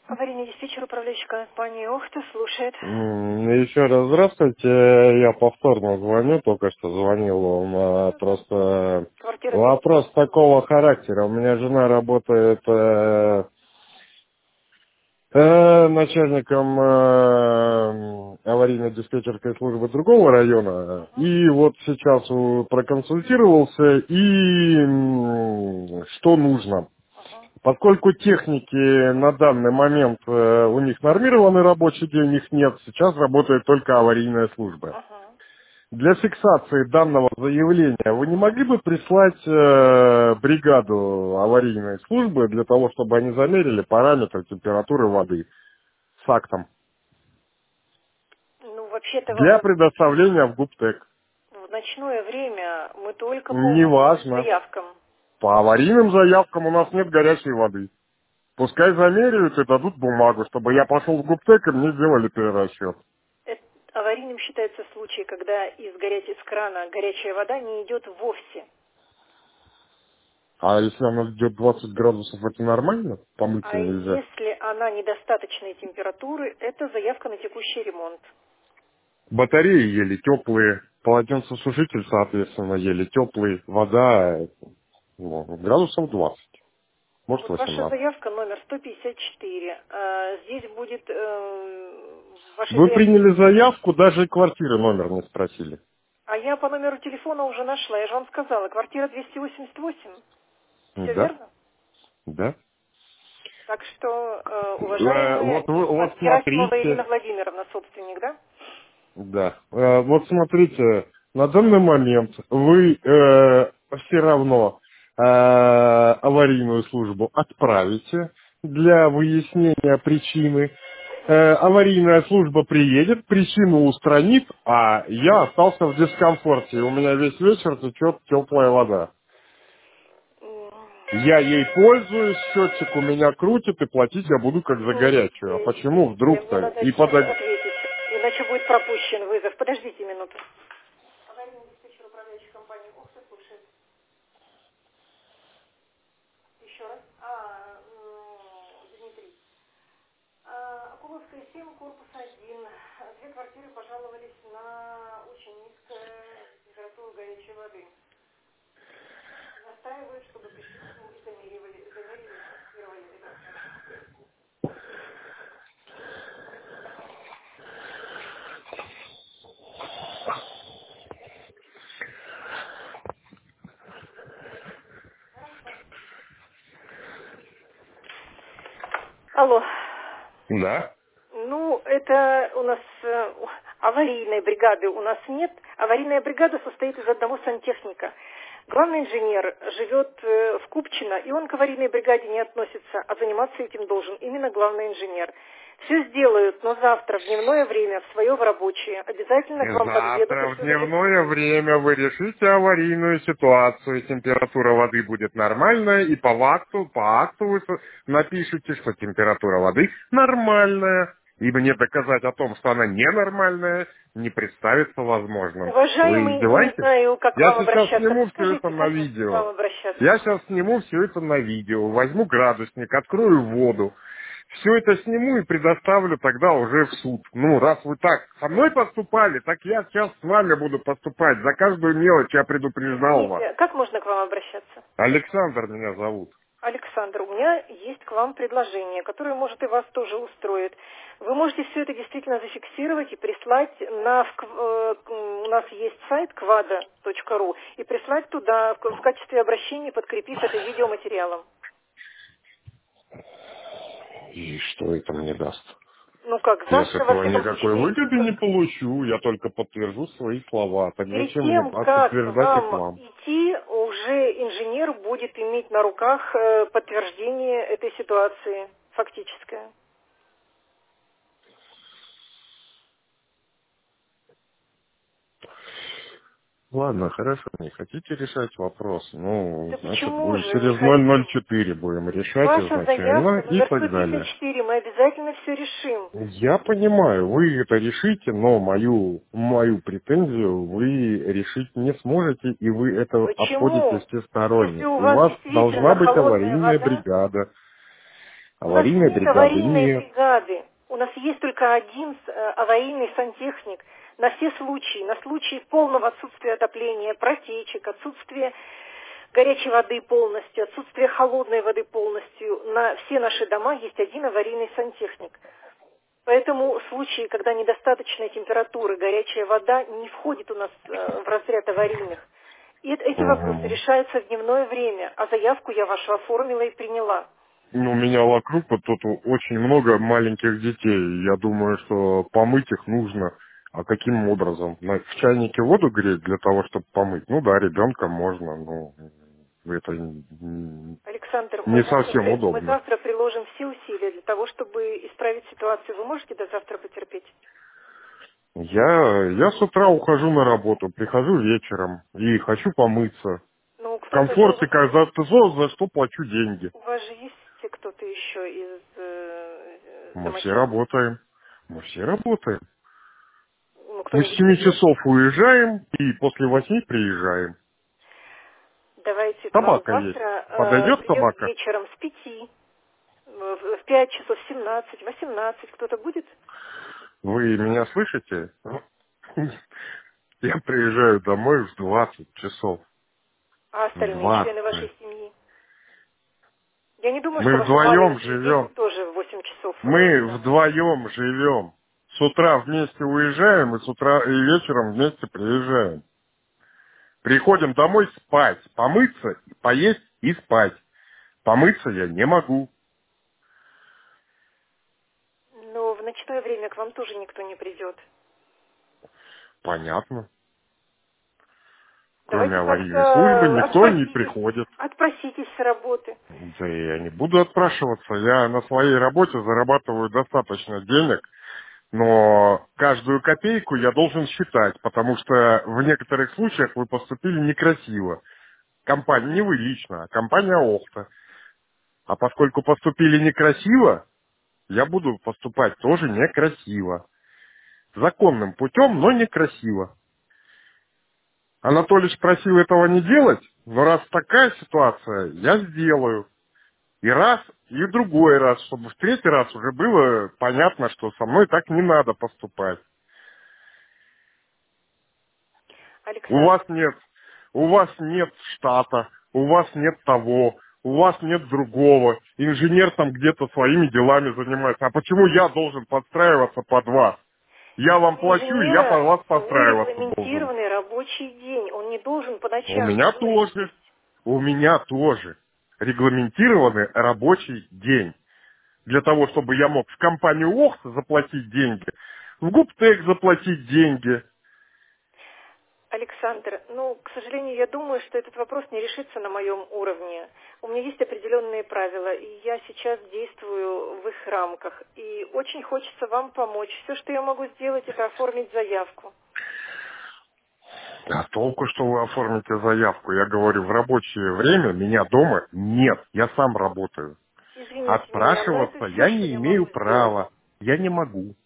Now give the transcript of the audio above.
Аварийный диспетчер, управляющий компанией Охта, слушает. Еще раз здравствуйте. Я повторно звоню, только что звонил вам. Просто Квартира 200. вопрос такого характера. У меня жена работает начальником аварийно-диспетчерской службы другого района. И вот сейчас проконсультировался, и что нужно. Поскольку техники на данный момент у них нормированный рабочий день, их нет, сейчас работает только аварийная служба. Для фиксации данного заявления вы не могли бы прислать бригаду аварийной службы для того, чтобы они замерили параметры температуры воды с актом Ну, вообще-то для предоставления в ГУПТЭК? в ночное время мы только по Неважно. заявкам. По аварийным заявкам у нас нет горячей воды. Пускай замеряют и дадут бумагу, чтобы я пошел в ГУПТЭК и мне сделали перерасчет. Аварийным считается случай, когда из крана горячая вода не идет вовсе. А если она идет 20 градусов, это нормально? Помыться А нельзя? если она недостаточной температуры, это заявка на текущий ремонт. Батареи еле теплые, полотенцесушитель, соответственно, еле теплый, вода градусов 20, может Вот ваша 18. заявка номер 154. Здесь будет ваша Вы заявка. приняли заявку, даже квартиры номер не спросили. А я по номеру телефона уже нашла. Я же вам сказала, квартира 288. Все Да, верно? да. Так что, уважаемая Вот Герасимова смотрите. Ирина Владимировна, собственник, да? Да. Вот смотрите, на данный момент вы все равно аварийную службу отправите для выяснения причины. Аварийная служба приедет, причину устранит, а я остался в дискомфорте. У меня весь вечер течет теплая вода. Я ей пользуюсь, счетчик у меня крутит, и платить я буду как за горячую. А почему Мне вдруг-то? надо И сейчас подать... ответить, иначе будет пропущен вызов. Подождите минуту. Аварийный диспетчер, управляющий компанией Охта, слушает. Еще раз. Дмитрий. Акуловская 7, корпус 1. Две квартиры пожаловались на очень низкую температуру горячей воды. Настаивают, чтобы пришли к ним и замерили, фиксировали этот факт. Алло. Да. Ну, это у нас аварийной бригады у нас нет. Аварийная бригада состоит из одного сантехника. Главный инженер живет в Купчино, и он к аварийной бригаде не относится, а заниматься этим должен именно главный инженер. Все сделают, но завтра в дневное время, в свое в рабочее, обязательно к вам подъедут и Завтра в все дневное зафиксируют. время вы решите аварийную ситуацию. Температура воды будет нормальная, и по акту вы напишите, что температура воды нормальная. И мне доказать о том, что она ненормальная, не представится возможным. Вы Уважаемый, не издеваетесь? знаю, как к Я вам сейчас обращаться. сниму все это Подскажите, на как мне к вам видео. обращаться? Я сейчас сниму все это на видео, возьму градусник, открою воду. Все это сниму и предоставлю тогда уже в суд. Ну, раз вы так со мной поступали, так я сейчас с вами буду поступать. За каждую мелочь я предупреждал вас. Извините, как можно к вам обращаться? Александр меня зовут. Александр, у меня есть к вам предложение, которое, может, и вас тоже устроит. Вы можете все это действительно зафиксировать и прислать у нас есть сайт kvada.ru, и прислать туда в качестве обращения, подкрепив это видеоматериалом. И что это мне даст? Ну как, Я с завтра, во этого всяком никакой случае, выгоды не получу, я только подтвержу свои слова. Так перед зачем мне тем, как подтверждать их вам вам? идти, уже инженер будет иметь на руках подтверждение этой ситуации, фактическое. Ладно, хорошо, не хотите решать вопрос, ну, Да значит, почему будет же не через хотим? 004 будем решать Ваша заявка изначально и номер так далее. 154, мы обязательно все решим. Я понимаю, вы это решите, но мою претензию вы решить не сможете, и вы это обходите Почему? Если всесторонне. у У вас вас действительно должна быть холодная аварийная вода, бригада. У нас Аварийной нет бригады аварийной нет. бригады. У нас есть только один аварийный сантехник на все случаи. На случай полного отсутствия отопления, протечек, отсутствия горячей воды полностью, отсутствие холодной воды полностью. На все наши дома есть один аварийный сантехник. Поэтому случаи, когда недостаточная температура, горячая вода не входит у нас в разряд аварийных. И эти вопросы Угу. решаются в дневное время, а заявку я вашу оформила и приняла. Ну, у меня вокруг вот тут очень много маленьких детей. Я думаю, что помыть их нужно. А каким образом? В чайнике воду греть для того, чтобы помыть? Ну да, ребенка можно, но это Александр, не совсем мы удобно. завтра приложим все усилия для того, чтобы исправить ситуацию. Вы можете до завтра потерпеть? Я с утра ухожу на работу, прихожу вечером и хочу помыться. Ну, В кто-то же комфорте, за что плачу деньги. у вас же есть кто-то еще из Мы все домочадцев? работаем. Мы все работаем. Ну, Мы с кто-нибудь 7 придет? часов уезжаем и после 8 приезжаем. Давайте к вам Собака есть. завтра Подойдет придет собака? вечером с 5, в 5 часов 17, 18. Кто-то будет? Вы меня слышите? Я приезжаю домой в 20 часов. А В остальные члены 20. вашей семьи? Я не думаю, что Мы ваши вдвоем маленькие дети живем. тоже в 8 часов Мы домой. вдвоем живем. С утра вместе уезжаем и с утра и вечером вместе приезжаем. Приходим домой спать, помыться, поесть и спать. Помыться я не могу. Но в ночное время к вам тоже никто не придет. Понятно. Кроме Давайте аварийной службы как-то никто не приходит. отпроситесь с работы. Да я не буду отпрашиваться. Я на своей работе зарабатываю достаточно денег, но каждую копейку я должен считать, потому что в некоторых случаях вы поступили некрасиво. Компания, не вы лично, а компания Охта. А поскольку поступили некрасиво, я буду поступать тоже некрасиво. Законным путем, но некрасиво. Анатолий просил этого не делать, но раз такая ситуация, я сделаю. И раз, и в другой раз, чтобы в третий раз уже было понятно, что со мной так не надо поступать. Александр, У вас нет штата, у вас нет того, у вас нет другого. Инженер там где-то своими делами занимается. А почему я должен подстраиваться под вас? Я вам у плачу, и я под инженера вас свой подстраиваться должен. регламентированный рабочий день. Он не должен по У ночам меня дежурить тоже. здесь. У меня тоже. Регламентированный рабочий день. Для того, чтобы я мог в компанию ОХТа заплатить деньги, в ГУПТЭК заплатить деньги. Александр, ну, к сожалению, я думаю, что этот вопрос не решится на моем уровне. У меня есть определенные правила, и я сейчас действую в их рамках. И очень хочется вам помочь. Все, что я могу сделать, это оформить заявку. А толку, что вы оформите заявку? Я говорю, в рабочее время меня дома нет. Я сам работаю. Извините меня, но это Отпрашиваться все, я что не я имею могу сделать. права. Я не могу.